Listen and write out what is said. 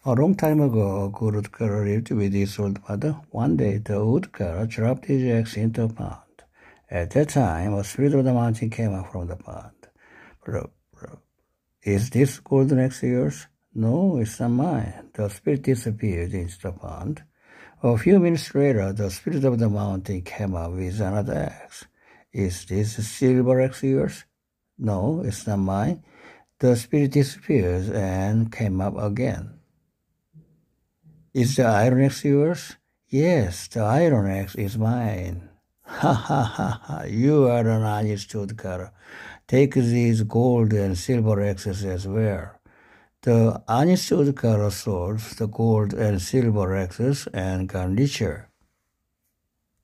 A long time ago, a good woodcutter lived with his old mother. One day, the woodcutter dropped his axe into a pond. At that time, a spirit of the mountain came up from the pond. Bro, is this golden axe yours? No, it's not mine. The spirit disappeared into the pond. A few minutes later, the spirit of the mountain came up with another axe. Is this silver axe yours? No, it's not mine. The spirit disappeared and came up again. Is the iron axe yours? Yes, the iron axe is mine. Ha ha ha ha, you are an honest woodcutter. Take these gold and silver axes as well. The honest woodcutter sold the gold and silver axes and got richer.